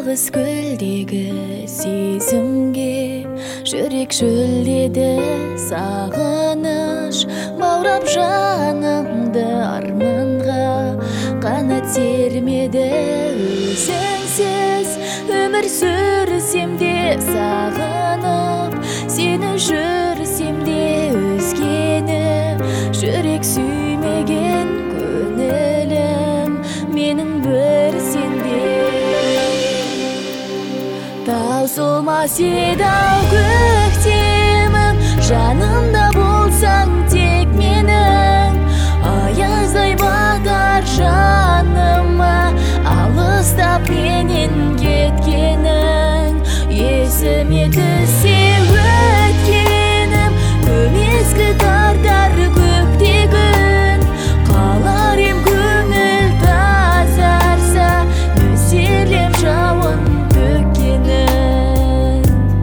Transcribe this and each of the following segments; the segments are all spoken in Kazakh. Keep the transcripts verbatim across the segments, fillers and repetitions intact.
Жалғыз көлдегі сезімге жүрек шөлдеді сағыныш, баурап жанымды арманға қанат сермеді. Өзіңсіз өмір сүрсем де сағынып, сені жүрсем де өзгені, жүрек сүймеген көңілім менің бір сенде. Таусылмас еді-ау көктемім, жанымда болсаң тек менің, аяздай батар жаныма алыстап менен кеткенің. Есіме түссе өткенім, көмескі тартар көктегін, қалар ем көңіл тазарса, нөсерлеп жауын төккенін.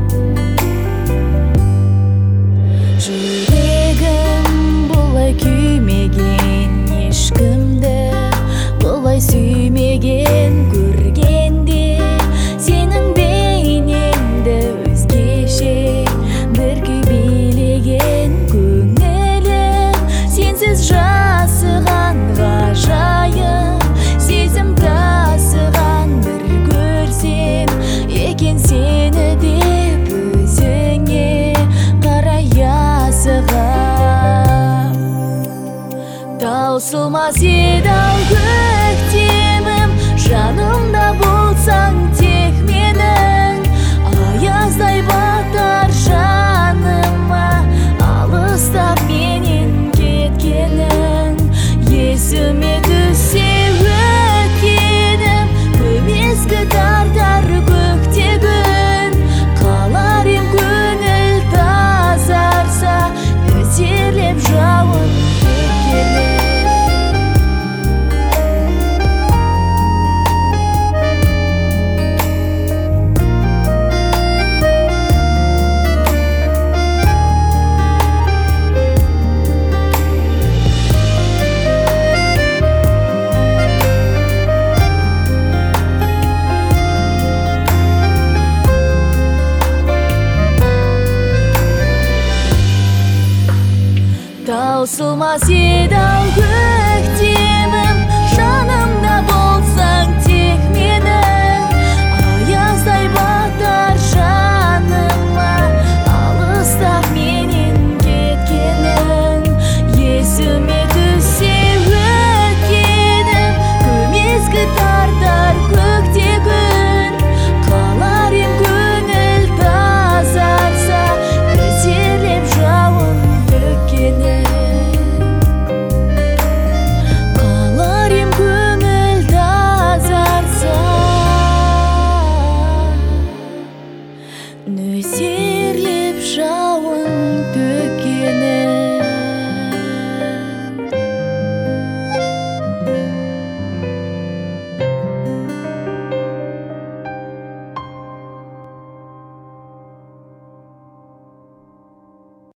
Жүрегім бұлай күймеген, ешкімді бұлай сүймеген, көргенде сенің бейнеңді өзгеше бір күй билеген. Көңілім сенсіз жасыған ғажайып сезім тасыған, бір көрсем екен сені деп өзіңе қарай асығам. Таусылмас еді-ау көктемім, жанымда болсаң тек менің, аяздай батар жаныма алыстап менен кеткенің. Есіме түссе өткенім, көмескі тартар көктегін, қалар ем көңіл тазарса, нөсерлеп жауын төккенің. Таусылмас еді-ау